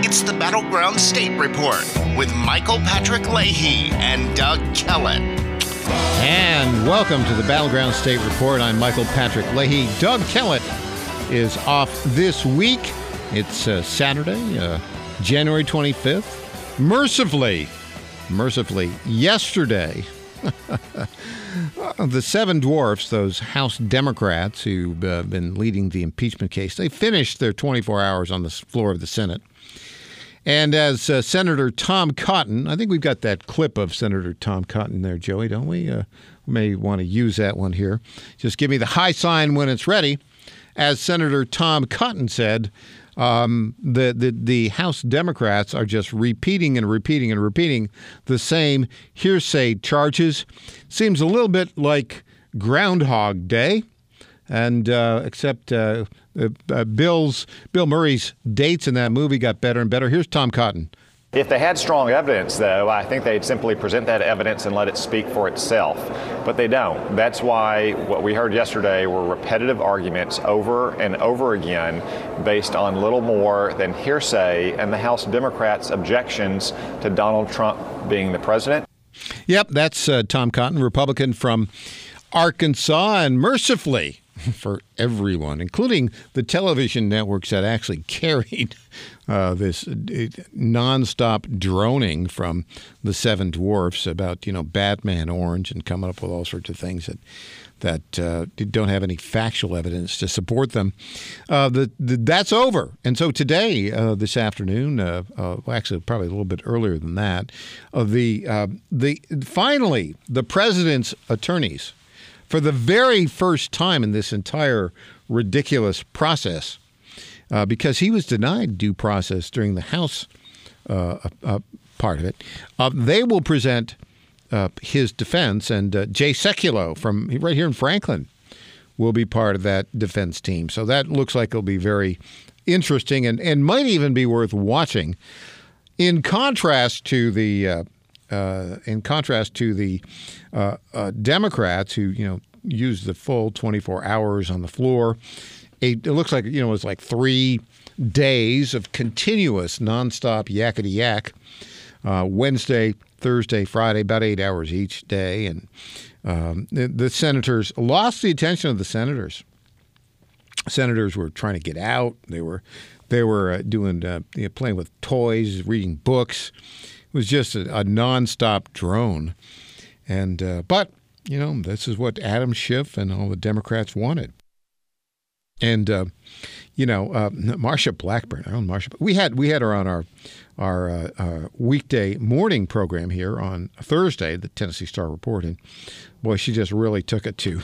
It's the Battleground State Report with Michael Patrick Leahy and Doug Kellett. And welcome to the Battleground State Report. I'm Michael Patrick Leahy. Doug Kellett is off this week. It's Saturday, January 25th. Mercifully, yesterday, the seven dwarfs, those House Democrats who've been leading the impeachment case, they finished their 24 hours on the floor of the Senate. And as Senator Tom Cotton, I think we've got that clip of Senator Tom Cotton there, Joey, don't we? We may want to use that one here. Just give me the high sign when it's ready. As Senator Tom Cotton said, the House Democrats are just repeating the same hearsay charges. Seems a little bit like Groundhog Day, and except Bill Murray's dates in that movie got better and better. Here's Tom Cotton. If they had strong evidence, though, I think they'd simply present that evidence and let it speak for itself. But they don't. That's why what we heard yesterday were repetitive arguments over and over again based on little more than hearsay and the House Democrats' objections to Donald Trump being the president. Yep, that's Tom Cotton, Republican from Arkansas, and mercifully for everyone, including the television networks that actually carried this nonstop droning from the Seven Dwarfs about, Batman Orange and coming up with all sorts of things that don't have any factual evidence to support them. That's over. And so today, this afternoon, actually probably a little bit earlier than that, finally the president's attorneys, for the very first time in this entire ridiculous process, because he was denied due process during the House part of it, they will present his defense, and Jay Sekulow from right here in Franklin will be part of that defense team. So that looks like it'll be very interesting and might even be worth watching. In contrast to the Democrats who, used the full 24 hours on the floor, it looks like, it was like 3 days of continuous nonstop yakety yak. Wednesday, Thursday, Friday, about 8 hours each day. And the senators lost the attention of the senators. Senators were trying to get out. They were doing playing with toys, reading books. It was just a nonstop drone. And but this is what Adam Schiff and all the Democrats wanted. And Marsha Blackburn, our own Marsha, we had her on our weekday morning program here on Thursday, the Tennessee Star Report, and boy, she just really took it to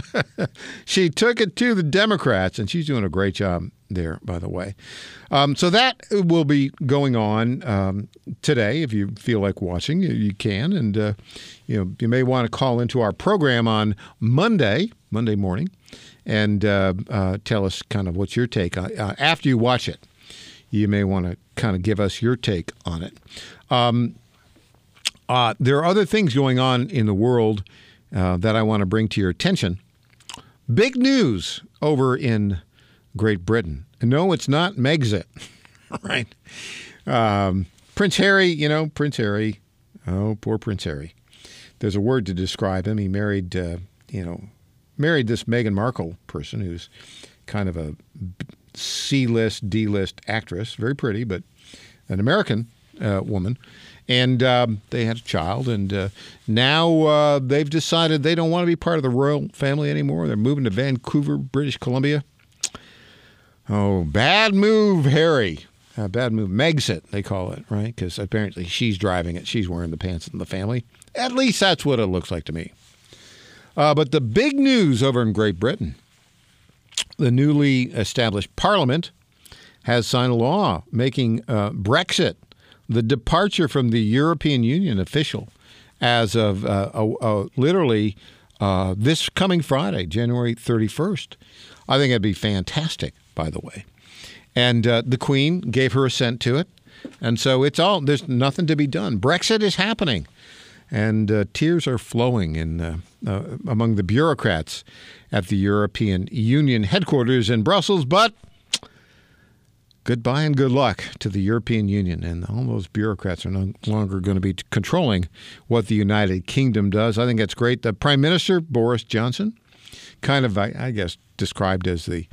the Democrats, and she's doing a great job there, by the way. So that will be going on today. If you feel like watching, you can, and you may want to call into our program on Monday morning, and tell us kind of what's your take on after you watch it. You may want to kind of give us your take on it. There are other things going on in the world that I want to bring to your attention. Big news over in Great Britain. No, it's not Megxit, right? Prince Harry, Prince Harry. Oh, poor Prince Harry. There's a word to describe him. He married this Meghan Markle person who's kind of a C-list, D-list actress. Very pretty, but an American woman. And they had a child, and now they've decided they don't want to be part of the royal family anymore. They're moving to Vancouver, British Columbia. Oh, bad move, Harry. Bad move. Megxit, they call it, right? Because apparently she's driving it. She's wearing the pants in the family. At least that's what it looks like to me. But the big news over in Great Britain, the newly established Parliament has signed a law making Brexit, the departure from the European Union, official as of literally this coming Friday, January 31st. I think it'd be fantastic, by the way. And the Queen gave her assent to it. And so there's nothing to be done. Brexit is happening. And tears are flowing among the bureaucrats at the European Union headquarters in Brussels. But goodbye and good luck to the European Union, and all those bureaucrats are no longer going to be controlling what the United Kingdom does. I think that's great. The Prime Minister, Boris Johnson, kind of, I guess, described as the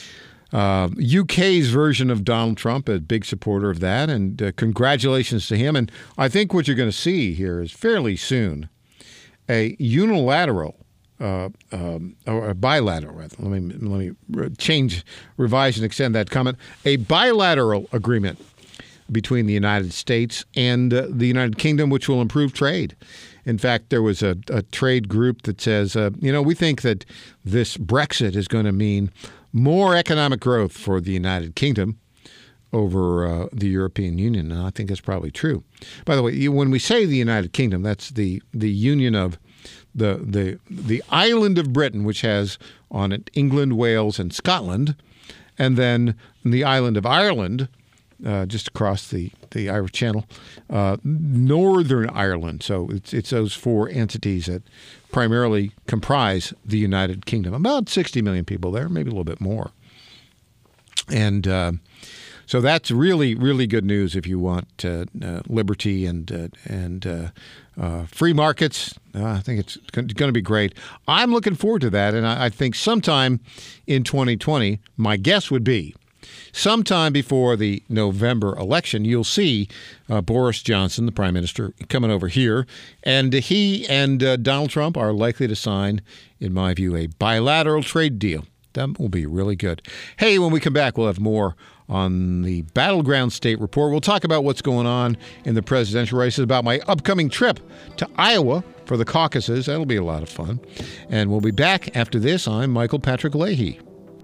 UK's version of Donald Trump, a big supporter of that, and congratulations to him. And I think what you're going to see here is fairly soon a unilateral or a bilateral, rather. Let me revise and extend that comment. A bilateral agreement between the United States and the United Kingdom, which will improve trade. In fact, there was a trade group that says, we think that this Brexit is going to mean more economic growth for the United Kingdom over the European Union. And I think that's probably true. By the way, when we say the United Kingdom, that's the union of the island of Britain, which has on it England, Wales, and Scotland, and then the island of Ireland, just across the Irish Channel, Northern Ireland. So it's those four entities that primarily comprise the United Kingdom. About 60 million people there, maybe a little bit more. And so that's really, really good news if you want liberty and free markets. I think it's going to be great. I'm looking forward to that, and I think sometime in 2020, my guess would be sometime before the November election, you'll see Boris Johnson, the Prime Minister, coming over here, and he and Donald Trump are likely to sign, in my view, a bilateral trade deal. That will be really good. Hey, when we come back, we'll have more on the Battleground State Report. We'll talk about what's going on in the presidential races, about my upcoming trip to Iowa for the caucuses. That'll be a lot of fun. And we'll be back after this. I'm Michael Patrick Leahy.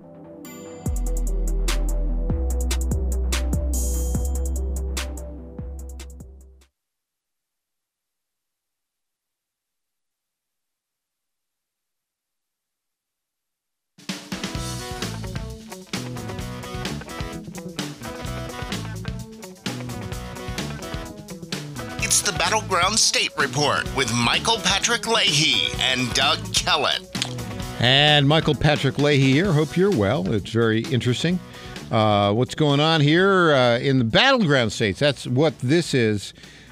It's the Battleground State Report with Michael Patrick Leahy and Doug Kellett. And Michael Patrick Leahy here. Hope you're well. It's very interesting. What's going on here in the Battleground States? That's what this is.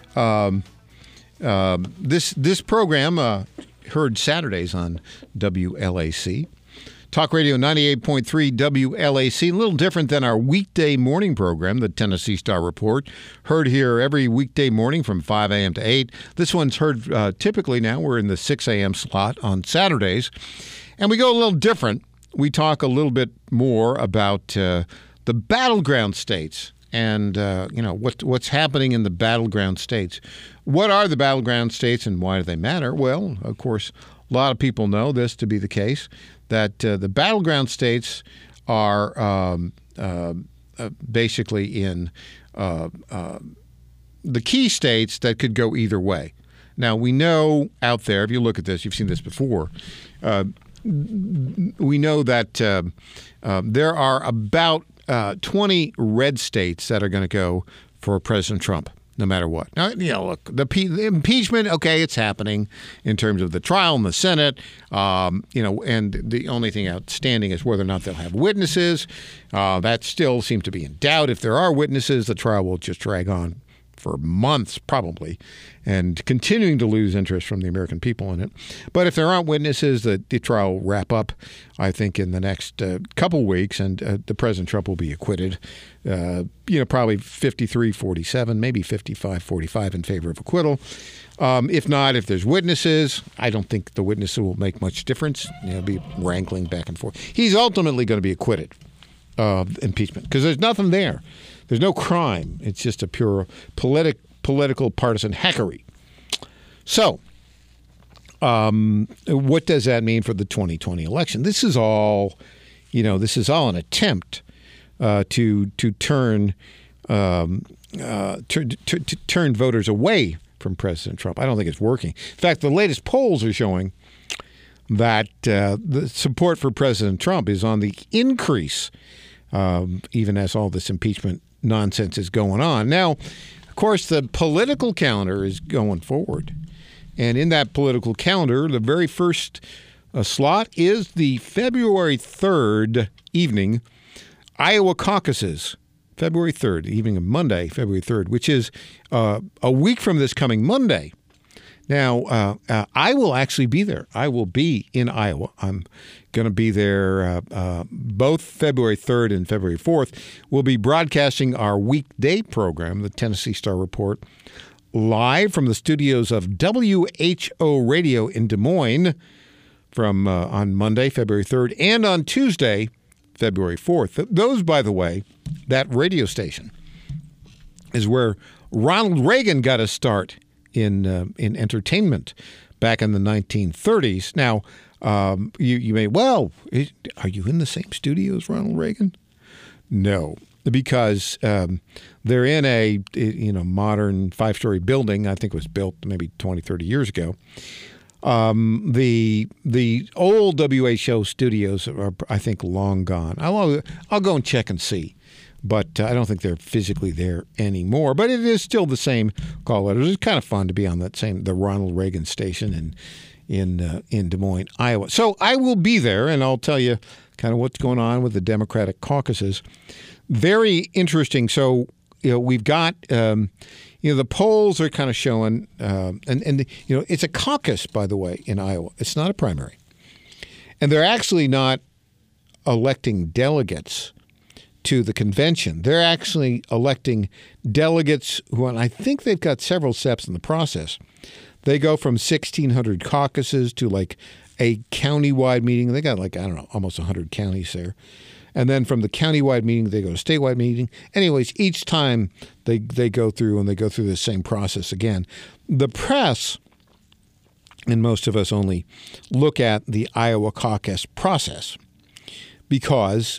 This program heard Saturdays on WLAC. Talk Radio 98.3 WLAC, a little different than our weekday morning program, the Tennessee Star Report. Heard here every weekday morning from 5 a.m. to 8. This one's heard typically now. We're in the 6 a.m. slot on Saturdays. And we go a little different. We talk a little bit more about the battleground states and, what's happening in the battleground states. What are the battleground states and why do they matter? Well, of course, a lot of people know this to be the case, that the battleground states are basically in the key states that could go either way. Now, we know out there, if you look at this, you've seen this before, we know that there are about 20 red states that are going to go for President Trump, no matter what. Now, look, the impeachment, okay, it's happening in terms of the trial in the Senate, and the only thing outstanding is whether or not they'll have witnesses. That still seems to be in doubt. If there are witnesses, the trial will just drag on for months, probably, and continuing to lose interest from the American people in it. But if there aren't witnesses, the trial will wrap up, I think, in the next couple weeks, and the President Trump will be acquitted. Probably 53-47, maybe 55-45 in favor of acquittal. If not, if there's witnesses, I don't think the witnesses will make much difference. They'll be wrangling back and forth. He's ultimately going to be acquitted of impeachment because there's nothing there. There's no crime. It's just a pure political partisan hackery. So, what does that mean for the 2020 election? This is all, an attempt to turn voters away from President Trump. I don't think it's working. In fact, the latest polls are showing that the support for President Trump is on the increase, even as all this impeachment nonsense is going on. Now, of course, the political calendar is going forward. And in that political calendar, the very first slot is the February 3rd evening Iowa caucuses February 3rd, evening of Monday, February 3rd, which is a week from this coming Monday. Now, I will actually be there. I will be in Iowa. I'm going to be there both February 3rd and February 4th. We'll be broadcasting our weekday program, the Tennessee Star Report, live from the studios of WHO Radio in Des Moines from on Monday, February 3rd, and on Tuesday, February 4th. Those, by the way, that radio station is where Ronald Reagan got a start in entertainment back in the 1930s. Now, you may, are you in the same studio as Ronald Reagan? No, because they're in a modern 5-story building. I think it was built maybe 20, 30 years ago. The old WHO studios are, I think, long gone. I'll go and check and see. But I don't think they're physically there anymore. But it is still the same call letters. It's kind of fun to be on the Ronald Reagan station in Des Moines, Iowa. So I will be there, and I'll tell you kind of what's going on with the Democratic caucuses. Very interesting. So we've got the polls are kind of showing, and it's a caucus, by the way, in Iowa. It's not a primary, and they're actually not electing delegates to the convention. They're actually electing delegates who, and I think they've got several steps in the process. They go from 1,600 caucuses to like a county-wide meeting. They got almost 100 counties there. And then from the county-wide meeting, they go to statewide meeting. Anyways, each time they go through the same process again. The press, and most of us only look at the Iowa caucus process, because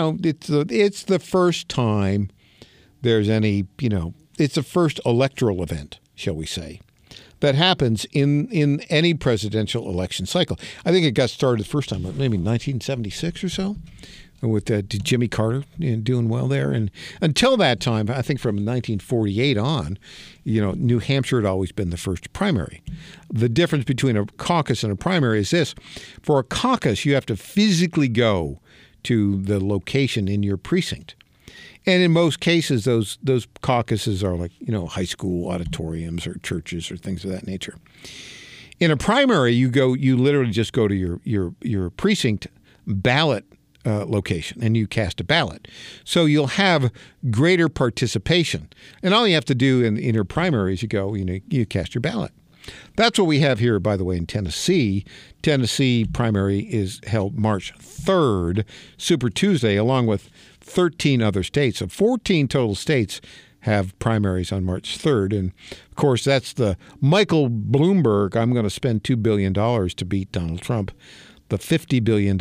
it's the first time there's any it's the first electoral event, shall we say, that happens in any presidential election cycle. I think it got started the first time, maybe 1976 or so, with Jimmy Carter doing well there. And until that time, I think from 1948 on, New Hampshire had always been the first primary. The difference between a caucus and a primary is this. For a caucus, you have to physically go to the location in your precinct. And in most cases, those caucuses are like, high school auditoriums or churches or things of that nature. In a primary, you literally just go to your precinct ballot location and you cast a ballot. So you'll have greater participation. And all you have to do in your primary is you cast your ballot. That's what we have here, by the way, in Tennessee. Tennessee primary is held March 3rd, Super Tuesday, along with 13 other states. So 14 total states have primaries on March 3rd. And, of course, that's the Michael Bloomberg, I'm going to spend $2 billion to beat Donald Trump, the $50 billion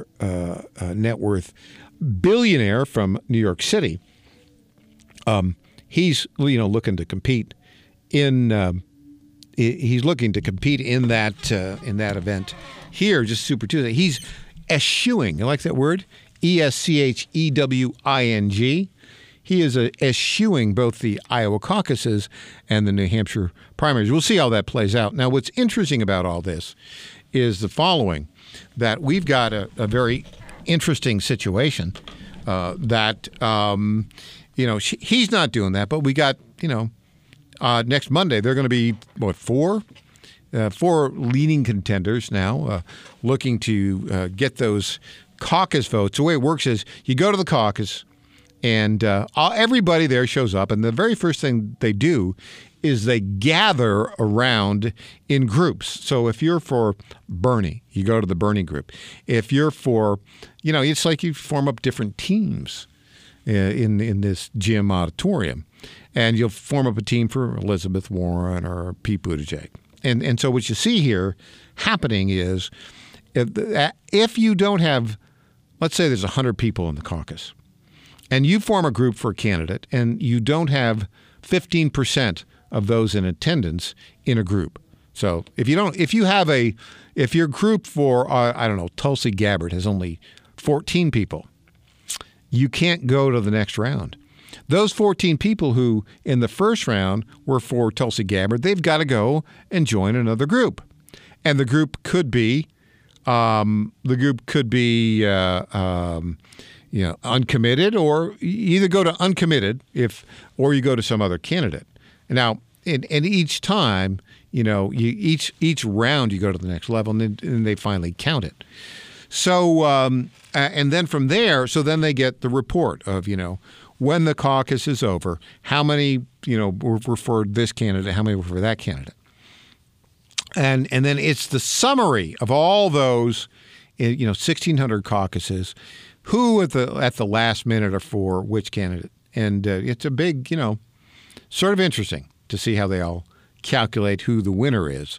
net worth billionaire from New York City. He's looking to compete in he's looking to compete in that event here, just Super Tuesday. He's eschewing. You like that word? ESCHEWING. He is eschewing both the Iowa caucuses and the New Hampshire primaries. We'll see how that plays out. Now, what's interesting about all this is the following, that we've got a very interesting situation that, he's not doing that, but we got, next Monday, they're going to be, four leading contenders now looking to get those caucus votes. The way it works is you go to the caucus and everybody there shows up. And the very first thing they do is they gather around in groups. So if you're for Bernie, you go to the Bernie group. If you're for, it's like you form up different teams in this gym auditorium. And you'll form up a team for Elizabeth Warren or Pete Buttigieg. And so what you see here happening is if you don't have, let's say there's 100 people in the caucus, and you form a group for a candidate, and you don't have 15% of those in attendance in a group. So if your group for, Tulsi Gabbard has only 14 people, you can't go to the next round. Those 14 people who in the first round were for Tulsi Gabbard, they've got to go and join another group. And the group could be, uncommitted, or you either go to uncommitted or you go to some other candidate. Now, and each time, each round you go to the next level, and then they finally count it. So, and then from there, so then they get the report of, when the caucus is over, how many, were for this candidate, how many were for that candidate. And then it's the summary of all those, 1,600 caucuses, who at the last minute are for which candidate. And it's a big, sort of interesting to see how they all calculate who the winner is.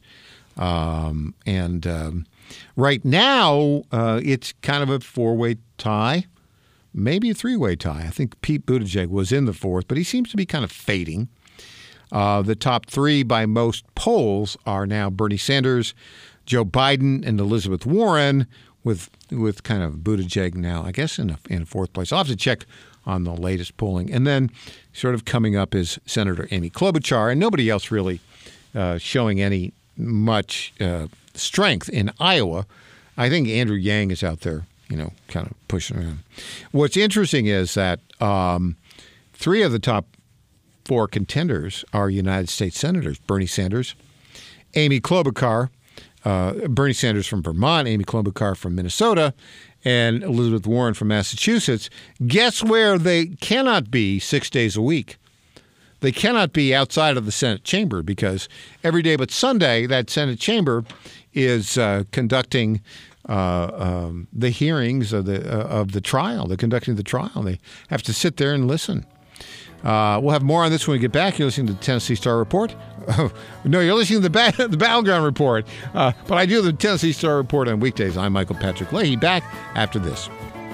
Right now, it's kind of a four-way tie, maybe a three-way tie. I think Pete Buttigieg was in the fourth, but he seems to be kind of fading. The top three by most polls are now Bernie Sanders, Joe Biden, and Elizabeth Warren, with kind of Buttigieg now, I guess, in a fourth place. I'll have to check on the latest polling. And then sort of coming up is Senator Amy Klobuchar, and nobody else really showing any much strength in Iowa. I think Andrew Yang is out there, kind of pushing around. What's interesting is that three of the top four contenders are United States senators: Bernie Sanders, Amy Klobuchar, Bernie Sanders from Vermont, Amy Klobuchar from Minnesota, and Elizabeth Warren from Massachusetts. Guess where they cannot be 6 days a week? They cannot be outside of the Senate chamber, because every day but Sunday, that Senate chamber is conducting the hearings of the trial. They're conducting the trial. They have to sit there and listen. We'll have more on this when we get back. You're listening to the Tennessee Star Report. No, you're listening to the Battleground Report. But I do the Tennessee Star Report on weekdays. I'm Michael Patrick Leahy. Back after this.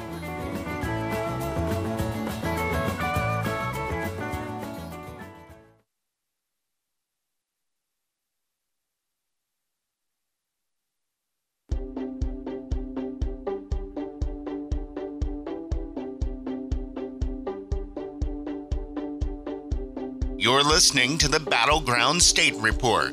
You're listening to the Battleground State Report.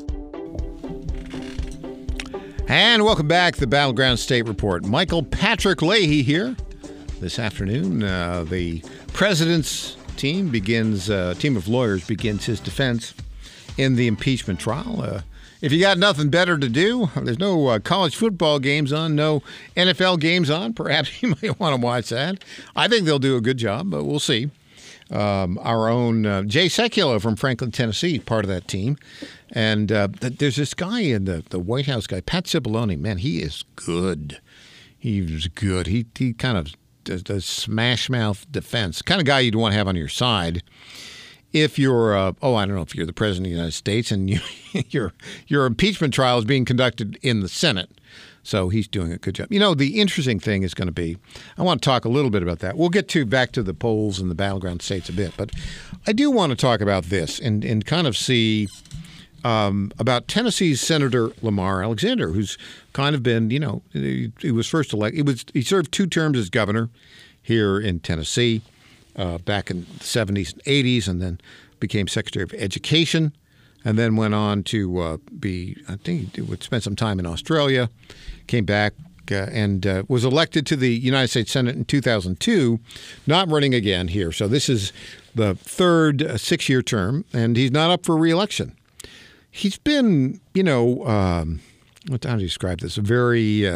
And welcome back to the Battleground State Report. Michael Patrick Leahy here. This afternoon, the president's team of lawyers begins his defense in the impeachment trial. If you got nothing better to do, there's no college football games on, no NFL games on, perhaps you might want to watch that. I think they'll do a good job, but we'll see. Our own Jay Sekulow from Franklin, Tennessee, part of that team. And there's this guy in the White House guy, Pat Cipollone. Man, he is good. He's good. He kind of does smash mouth defense. Kind of guy you'd want to have on your side if you're, I don't know, if you're the president of the United States and your impeachment trial is being conducted in the Senate. So he's doing a good job. The interesting thing is going to be, I want to talk a little bit about that. We'll get back to the polls and the battleground states a bit, but I do want to talk about this and kind of see about Tennessee's Senator Lamar Alexander, who's kind of been, he was first elected. He served 2 terms as governor here in Tennessee back in the 70s and 80s, and then became Secretary of Education. And then went on to I think he would spend some time in Australia, came back and was elected to the United States Senate in 2002, not running again here. So this is the third 6-year term, and he's not up for re-election. He's been, how do you describe this? A very,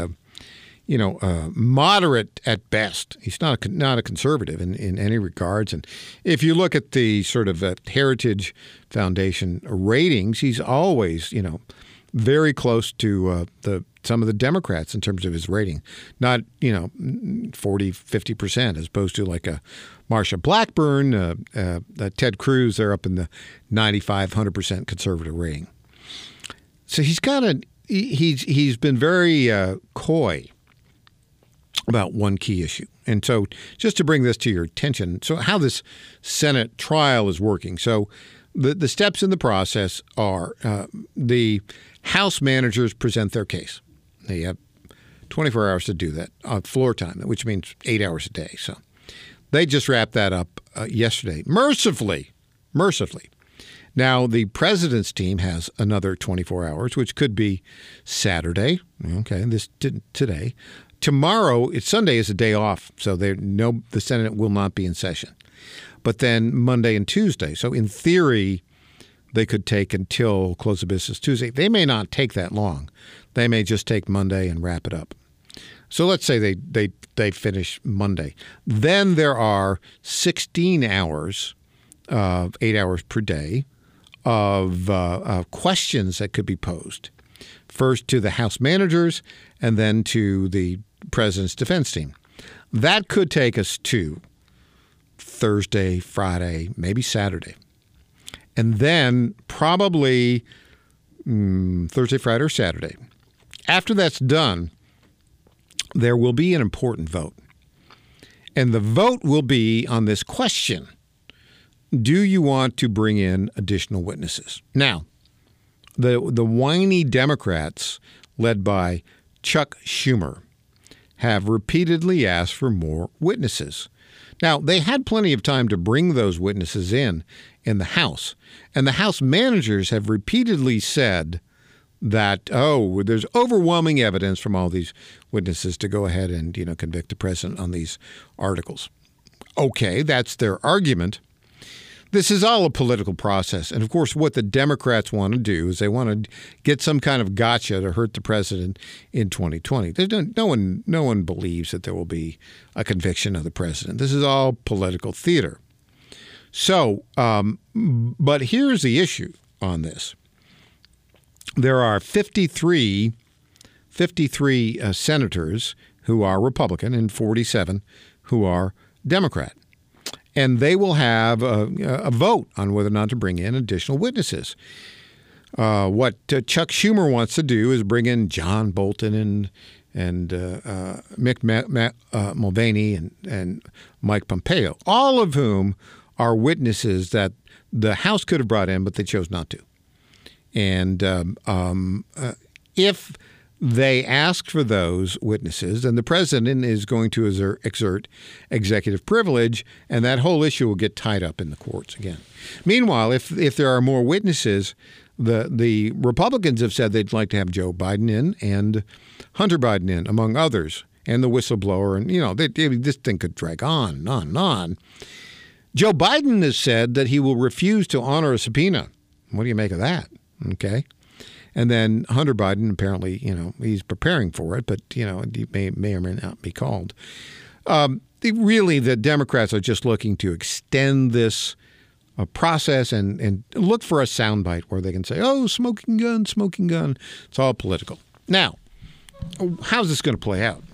moderate at best. He's not a conservative in any regards. And if you look at the sort of Heritage Foundation ratings, he's always, very close to some of the Democrats in terms of his rating. Not, 40, 50%, as opposed to like a Marsha Blackburn, Ted Cruz. They're up in the 95, 100% conservative rating. So he's been very coy about one key issue. And so just to bring this to your attention, so how this Senate trial is working. So the steps in the process are the House managers present their case. They have 24 hours to do that, floor time, which means 8 hours a day. So they just wrapped that up yesterday, mercifully. Now, the president's team has another 24 hours, which could be Saturday, today, tomorrow, Sunday is a day off, so the Senate will not be in session. But then Monday and Tuesday. So in theory, they could take until close of business Tuesday. They may not take that long. They may just take Monday and wrap it up. So let's say they finish Monday. Then there are 16 hours, 8 hours per day, of questions that could be posed. First to the House managers and then to the president's defense team. That could take us to Thursday, Friday, maybe Saturday. And then probably Thursday, Friday, or Saturday. After that's done, there will be an important vote. And the vote will be on this question: do you want to bring in additional witnesses? Now, the whiny Democrats, led by Chuck Schumer, have repeatedly asked for more witnesses. Now, they had plenty of time to bring those witnesses in the House. And the House managers have repeatedly said that, there's overwhelming evidence from all these witnesses to go ahead and, convict the president on these articles. Okay, that's their argument. This is all a political process. And, of course, what the Democrats want to do is they want to get some kind of gotcha to hurt the president in 2020. No one believes that there will be a conviction of the president. This is all political theater. So, but here's the issue on this. There are 53 senators who are Republican and 47 who are Democrat. And they will have a vote on whether or not to bring in additional witnesses. What Chuck Schumer wants to do is bring in John Bolton and Mick Mulvaney and Mike Pompeo, all of whom are witnesses that the House could have brought in, but they chose not to. And if they ask for those witnesses, then the president is going to exert executive privilege, and that whole issue will get tied up in the courts again. Meanwhile, if there are more witnesses, the Republicans have said they'd like to have Joe Biden in and Hunter Biden in, among others, and the whistleblower. And, this thing could drag on and on and on. Joe Biden has said that he will refuse to honor a subpoena. What do you make of that? Okay. And then Hunter Biden, apparently, he's preparing for it, but, he may or may not be called. Really, the Democrats are just looking to extend this process and look for a soundbite where they can say, smoking gun, smoking gun. It's all political. Now, how's this going to play out?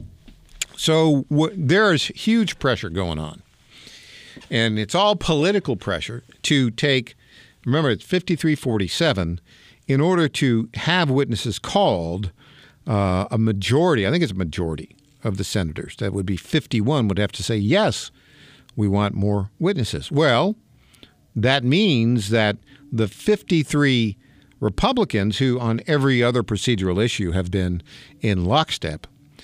So there is huge pressure going on. And it's all political pressure to take, remember, it's 53-47, in order to have witnesses called. A majority, I think it's a majority of the senators, that would be 51, would have to say, yes, we want more witnesses. Well, that means that the 53 Republicans who on every other procedural issue have been in lockstep,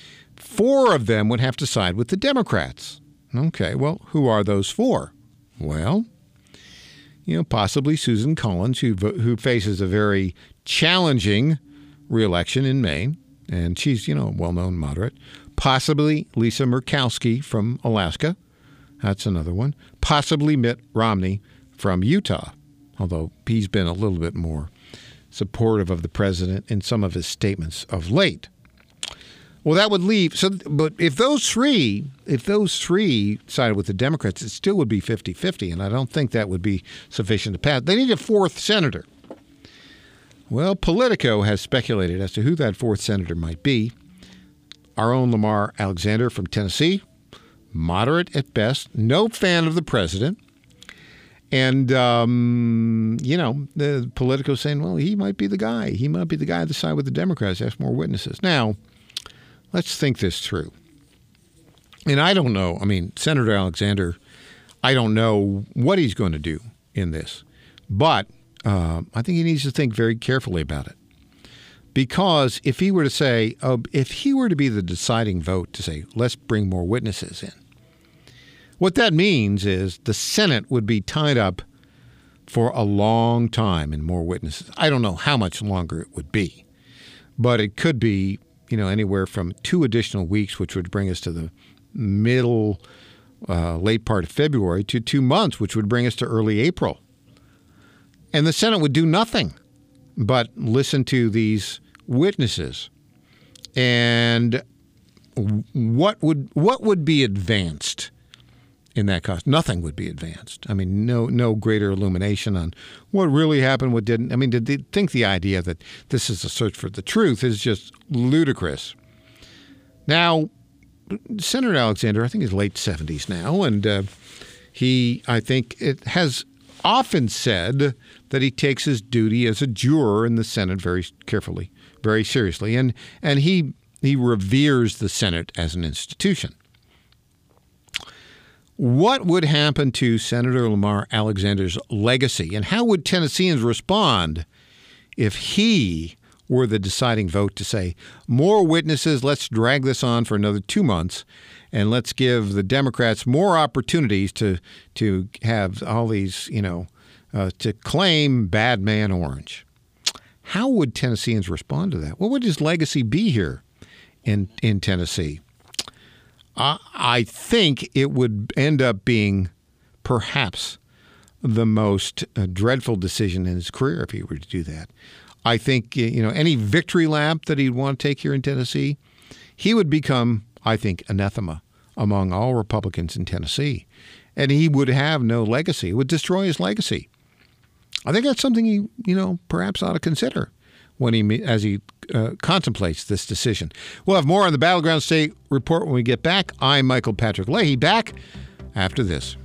4 of them would have to side with the Democrats. Okay, well, who are those 4? Well, possibly Susan Collins, who faces a very challenging reelection in Maine, and she's, a well-known moderate. Possibly Lisa Murkowski from Alaska. That's another one. Possibly Mitt Romney from Utah, although he's been a little bit more supportive of the president in some of his statements of late. Well, that would leave. But if those three sided with the Democrats, it still would be 50-50, and I don't think that would be sufficient to pass. They need a 4th senator. Well, Politico has speculated as to who that 4th senator might be. Our own Lamar Alexander from Tennessee, moderate at best, no fan of the president. And, the Politico saying, well, he might be the guy. He might be the guy to side with the Democrats, ask more witnesses. Now, let's think this through. And I don't know. I mean, Senator Alexander, I don't know what he's going to do in this. But I think he needs to think very carefully about it. Because if he were to say, if he were to be the deciding vote to say, let's bring more witnesses in, what that means is the Senate would be tied up for a long time in more witnesses. I don't know how much longer it would be, but it could be anywhere from 2 additional weeks, which would bring us to the middle, late part of February, to 2 months, which would bring us to early April. And the Senate would do nothing but listen to these witnesses. And what would be advanced in that cost? Nothing would be advanced. I mean, no greater illumination on what really happened, what didn't. I mean, did they think the idea that this is a search for the truth is just ludicrous? Now, Senator Alexander, I think, is late 70s now, and he, I think, has often said that he takes his duty as a juror in the Senate very carefully, very seriously, and he reveres the Senate as an institution. What would happen to Senator Lamar Alexander's legacy, and how would Tennesseans respond if he were the deciding vote to say, more witnesses, let's drag this on for another 2 months, and let's give the Democrats more opportunities to have all these, to claim bad man Orange? How would Tennesseans respond to that? What would his legacy be here in Tennessee? I think it would end up being perhaps the most dreadful decision in his career if he were to do that. I think, any victory lap that he'd want to take here in Tennessee, he would become, I think, anathema among all Republicans in Tennessee. And he would have no legacy. It would destroy his legacy. I think that's something he, perhaps ought to consider as he contemplates this decision. We'll have more on the Battleground State Report when we get back. I'm Michael Patrick Leahy, back after this.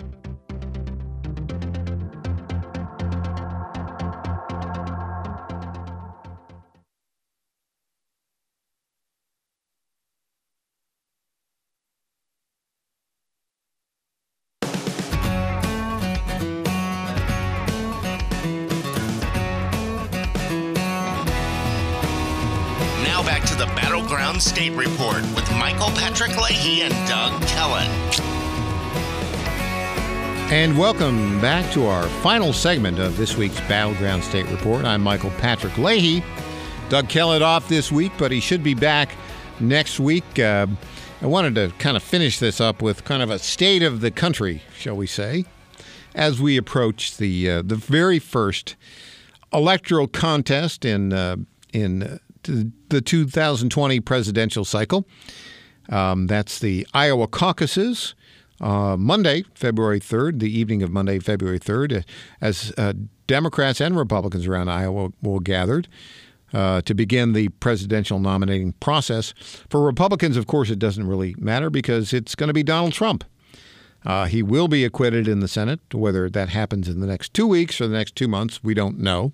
Back to the Battleground State Report with Michael Patrick Leahy and Doug Kellen. And welcome back to our final segment of this week's Battleground State Report. I'm Michael Patrick Leahy. Doug Kellen off this week, but he should be back next week. I wanted to kind of finish this up with kind of a state of the country, shall we say, as we approach the very first electoral contest in the 2020 presidential cycle. That's the Iowa caucuses, Monday, February 3rd, the evening of Monday, February 3rd, as Democrats and Republicans around Iowa will gather to begin the presidential nominating process. For Republicans, of course, it doesn't really matter because it's going to be Donald Trump. He will be acquitted in the Senate. Whether that happens in the next 2 weeks or the next 2 months, we don't know.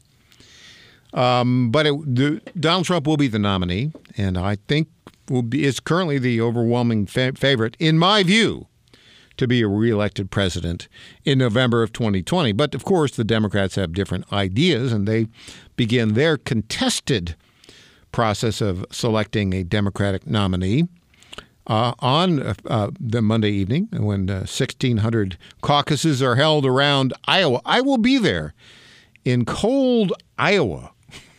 But Donald Trump will be the nominee, and I think is currently the overwhelming favorite, in my view, to be a reelected president in November of 2020. But, of course, the Democrats have different ideas, and they begin their contested process of selecting a Democratic nominee on the Monday evening when 1,600 caucuses are held around Iowa. I will be there in cold Iowa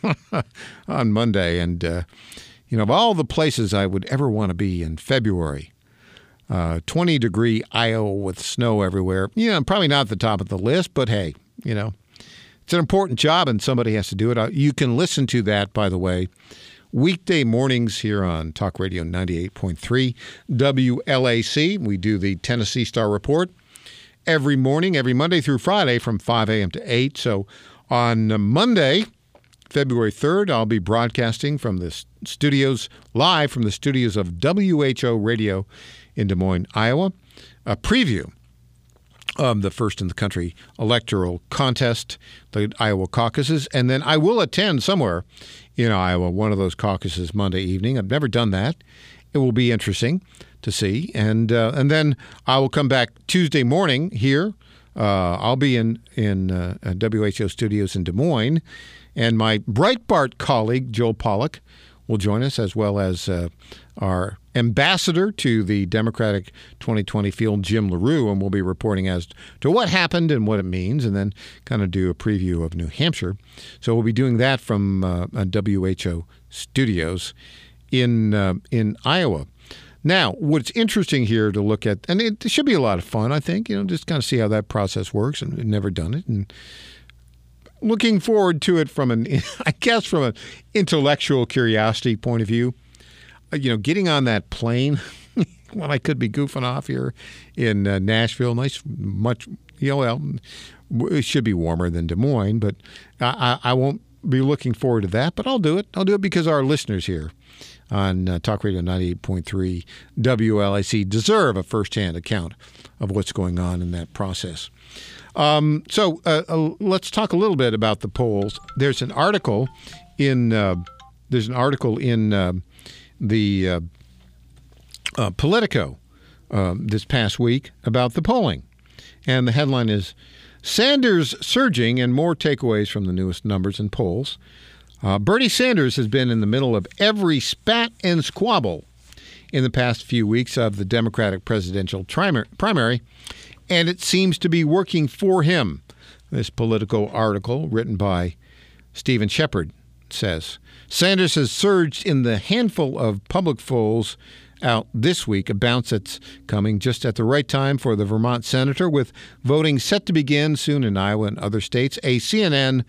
on Monday. And, of all the places I would ever want to be in February, 20-degree Iowa with snow everywhere, probably not at the top of the list, but hey, it's an important job and somebody has to do it. You can listen to that, by the way, weekday mornings here on Talk Radio 98.3 WLAC. We do the Tennessee Star Report every morning, every Monday through Friday from 5 a.m. to 8. So on Monday, February 3rd, I'll be broadcasting from the studios, live from the studios of WHO Radio in Des Moines, Iowa, a preview of the first in the country electoral contest, the Iowa caucuses. And then I will attend somewhere in Iowa, one of those caucuses Monday evening. I've never done that. It will be interesting to see. And then I will come back Tuesday morning here. I'll be in WHO studios in Des Moines. And my Breitbart colleague, Joel Pollack, will join us, as well as our ambassador to the Democratic 2020 field, Jim LaRue, and we'll be reporting as to what happened and what it means, and then kind of do a preview of New Hampshire. So we'll be doing that from WHO studios in Iowa. Now, what's interesting here to look at, and it should be a lot of fun, I think, just kind of see how that process works, and I've never done it, and looking forward to it from an intellectual curiosity point of view. Getting on that plane when I could be goofing off here in Nashville, it should be warmer than Des Moines, but I won't be looking forward to that, but I'll do it. I'll do it because our listeners here on Talk Radio 98.3 WLIC deserve a firsthand account of what's going on in that process. So let's talk a little bit about the polls. There's an article in the Politico this past week about the polling, and the headline is "Sanders surging and more takeaways from the newest numbers and polls." Bernie Sanders has been in the middle of every spat and squabble in the past few weeks of the Democratic presidential primary, and it seems to be working for him. This Politico article, written by Stephen Shepard, says Sanders has surged in the handful of public polls out this week, a bounce that's coming just at the right time for the Vermont senator, with voting set to begin soon in Iowa and other states. A CNN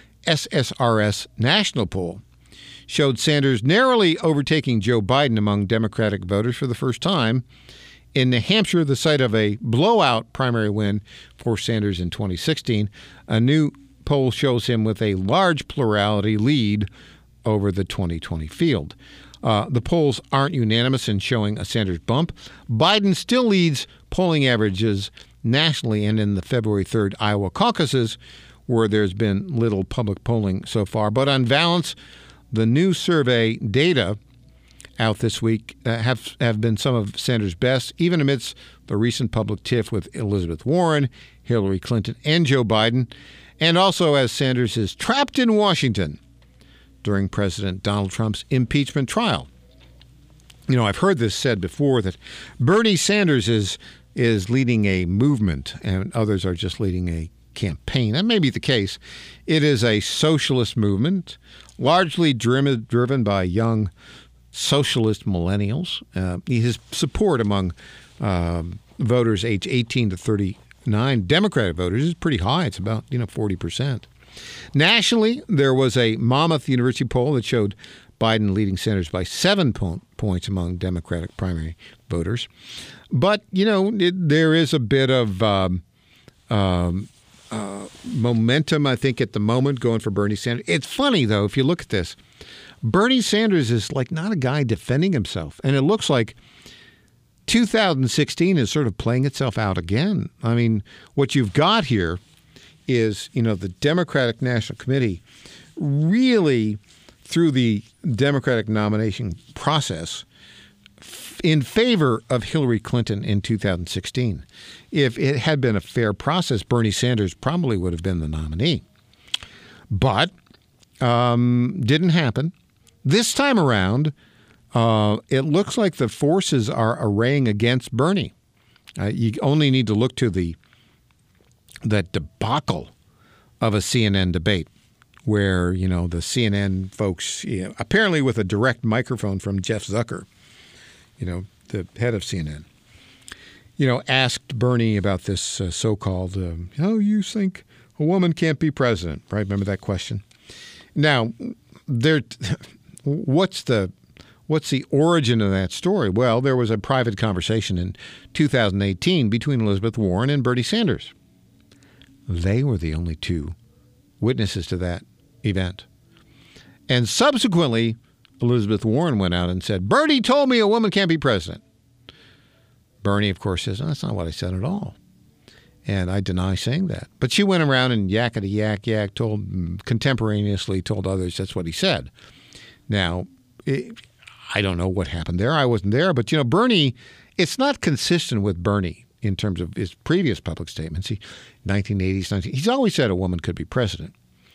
SSRS national poll showed Sanders narrowly overtaking Joe Biden among Democratic voters for the first time. In New Hampshire, the site of a blowout primary win for Sanders in 2016, a new poll shows him with a large plurality lead over the 2020 field. The polls aren't unanimous in showing a Sanders bump. Biden still leads polling averages nationally and in the February 3rd Iowa caucuses, where there's been little public polling so far. But on balance, the new survey data out this week have been some of Sanders' best, even amidst the recent public tiff with Elizabeth Warren, Hillary Clinton, and Joe Biden, and also as Sanders is trapped in Washington during President Donald Trump's impeachment trial. I've heard this said before, that Bernie Sanders is leading a movement and others are just leading a campaign. That may be the case. It is a socialist movement, largely driven by young socialist millennials. His support among voters age 18 to 39, Democratic voters, is pretty high. It's about 40%. Nationally, there was a Monmouth University poll that showed Biden leading Sanders by 7 points among Democratic primary voters. But, there is a bit of momentum, I think, at the moment going for Bernie Sanders. It's funny, though, if you look at this. Bernie Sanders is not a guy defending himself. And it looks like 2016 is sort of playing itself out again. I mean, what you've got here is, the Democratic National Committee really, through the Democratic nomination process, in favor of Hillary Clinton in 2016. If it had been a fair process, Bernie Sanders probably would have been the nominee. But didn't happen. This time around, it looks like the forces are arraying against Bernie. You only need to look to that debacle of a CNN debate where, the CNN folks, apparently with a direct microphone from Jeff Zucker, the head of CNN, asked Bernie about this so-called, you think a woman can't be president, right? Remember that question? Now, what's the origin of that story? Well, there was a private conversation in 2018 between Elizabeth Warren and Bernie Sanders. They were the only two witnesses to that event. And subsequently, Elizabeth Warren went out and said, Bernie told me a woman can't be president. Bernie, of course, says, that's not what I said at all. And I deny saying that. But she went around and yak, contemporaneously told others that's what he said. Now, I don't know what happened there. I wasn't there. But, Bernie, it's not consistent with Bernie in terms of his previous public statements. 1980s, he's always said a woman could be president.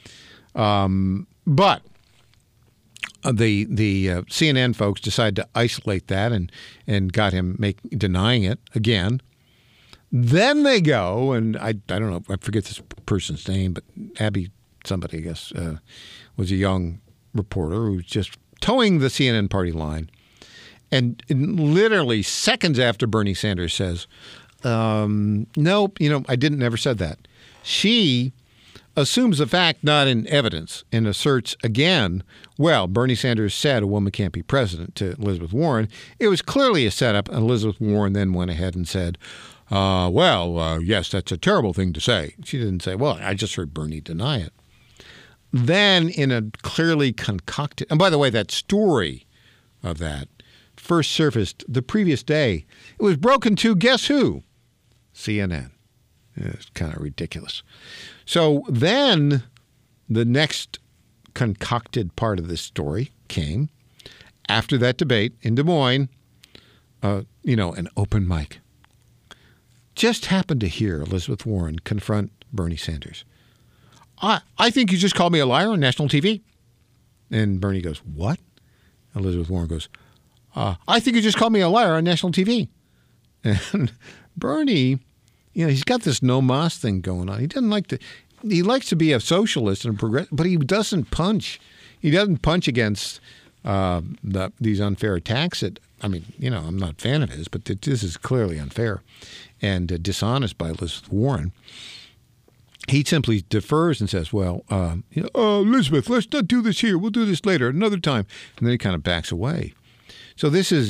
But the CNN folks decided to isolate that and got him denying it again. Then they go, and I don't know, I forget this person's name, but Abby somebody, I guess, was a young reporter who just towing the CNN party line. And literally seconds after Bernie Sanders says, nope, I never said that. She assumes the fact not in evidence and asserts again, well, Bernie Sanders said a woman can't be president to Elizabeth Warren. It was clearly a setup. Elizabeth Warren then went ahead and said, yes, that's a terrible thing to say. She didn't say, well, I just heard Bernie deny it. Then in a clearly concocted, and by the way, that story of that first surfaced the previous day. It was broken to, guess who? CNN. It's kind of ridiculous. So then the next concocted part of this story came after that debate in Des Moines, an open mic. Just happened to hear Elizabeth Warren confront Bernie Sanders. I think you just called me a liar on national TV. And Bernie goes, what? Elizabeth Warren goes, I think you just called me a liar on national TV. And Bernie, he's got this no mas thing going on. He likes to be a socialist and a progressive, but he doesn't punch. He doesn't punch against these unfair attacks. I'm not a fan of his, but this is clearly unfair and dishonest by Elizabeth Warren. He simply defers and says, well, Elizabeth, let's not do this here. We'll do this later, another time. And then he kind of backs away. So this is,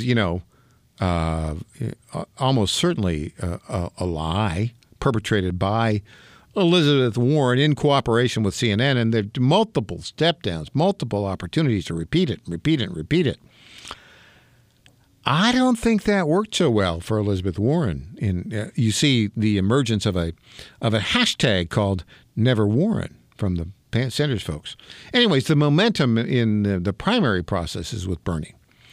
almost certainly a lie perpetrated by Elizabeth Warren in cooperation with CNN. And there are multiple step downs, multiple opportunities to repeat it. I don't think that worked so well for Elizabeth Warren. You see the emergence of a hashtag called Never Warren from the Sanders folks. Anyways, the momentum in the primary process is with Bernie.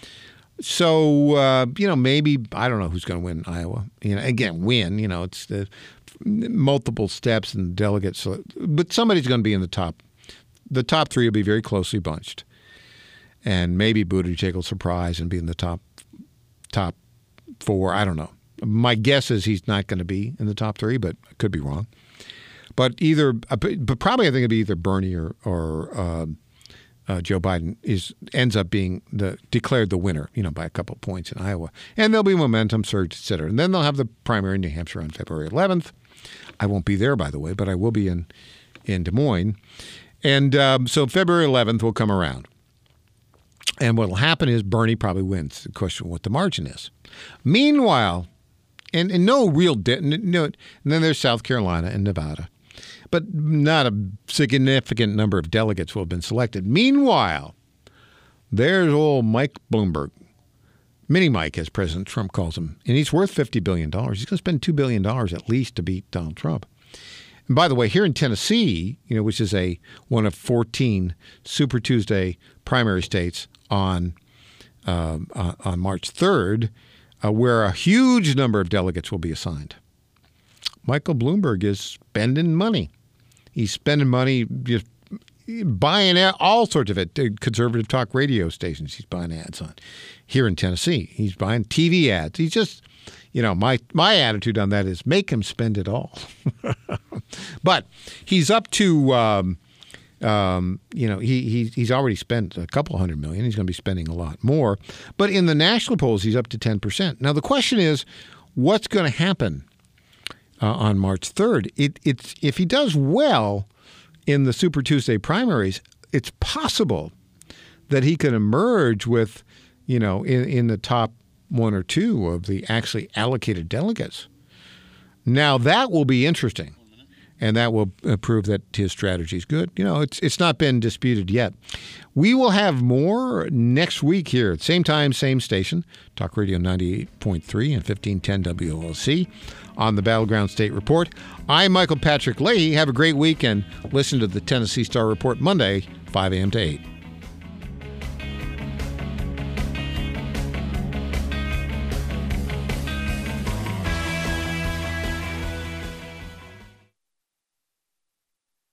So, maybe, I don't know who's going to win Iowa. Again, win, it's the multiple steps and delegates. But somebody's going to be in the top. The top three will be very closely bunched. And maybe Buttigieg will surprise and be in the top four. I don't know. My guess is he's not going to be in the top three, but I could be wrong. But probably I think it'd be either Bernie or Joe Biden ends up being declared the winner, by a couple of points in Iowa. And there'll be momentum surge, et cetera. And then they'll have the primary in New Hampshire on February 11th. I won't be there, by the way, but I will be in Des Moines. And so February 11th will come around. And what will happen is Bernie probably wins. The question what the margin is. Meanwhile, and no real and then there's South Carolina and Nevada. But not a significant number of delegates will have been selected. Meanwhile, there's old Mike Bloomberg. Mini Mike, as President Trump calls him. And he's worth $50 billion. He's going to spend $2 billion at least to beat Donald Trump. And by the way, here in Tennessee, which is one of 14 Super Tuesday primary states on March 3rd, where a huge number of delegates will be assigned. Michael Bloomberg is spending money. He's spending money just buying all sorts of it. Conservative talk radio stations he's buying ads on. Here in Tennessee, he's buying TV ads. He's just, my attitude on that is make him spend it all. But he's up to, he's already spent a couple $100 million. He's going to be spending a lot more. But in the national polls, he's up to 10%. Now, the question is, what's going to happen on March 3rd? If he does well in the Super Tuesday primaries, it's possible that he could emerge with, in the top one or two of the actually allocated delegates. Now, that will be interesting. And that will prove that his strategy is good. It's not been disputed yet. We will have more next week here. Same time, same station. Talk Radio 98.3 and 1510 WLC on the Battleground State Report. I'm Michael Patrick Leahy. Have a great week and listen to the Tennessee Star Report Monday, 5 a.m. to 8.